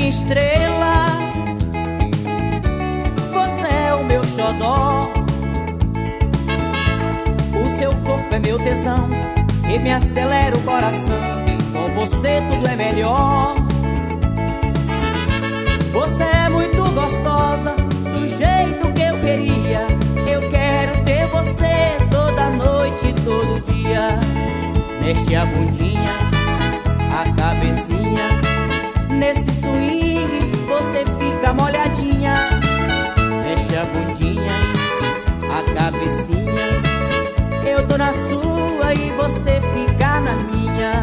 minha estrela, você é o meu xodó. O seu corpo é meu tesão e me acelera o coração. Com você tudo é melhor. Você é muito gostosa, do jeito que eu queria. Eu quero ter você toda noite, todo dia. Mexe a bundinha, a cabecinha, nesse swing você fica molhadinha. Mexe a bundinha, a cabecinha, eu tô na sua e você fica na minha.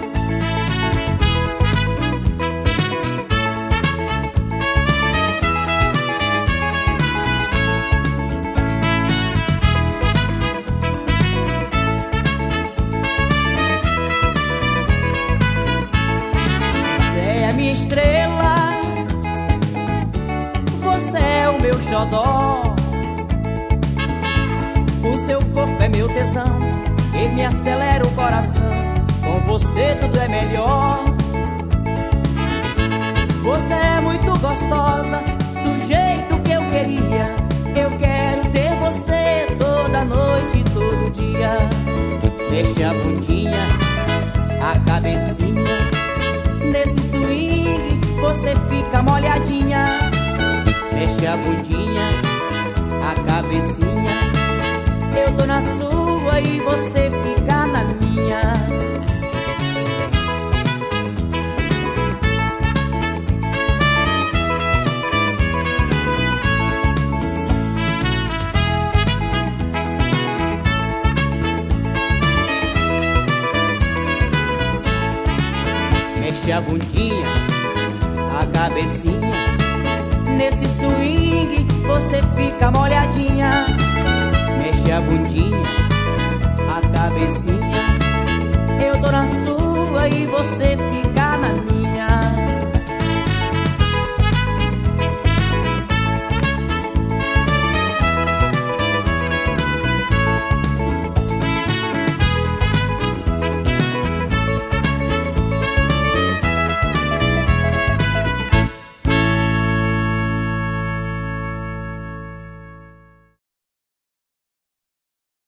Minha estrela, você é o meu xodó. O seu corpo é meu tesão e me acelera o coração. Com você tudo é melhor. Você é muito gostosa, do jeito que eu queria. Eu quero ter você toda noite, todo dia. Mexe a bundinha, a cabecinha, nesse swing você fica molhadinha. Mexe a bundinha, a cabecinha, eu tô na sua e você fica na minha. Mexe a bundinha, a cabecinha, nesse swing você fica molhadinha. Mexe a bundinha, a cabecinha, eu tô na sua e você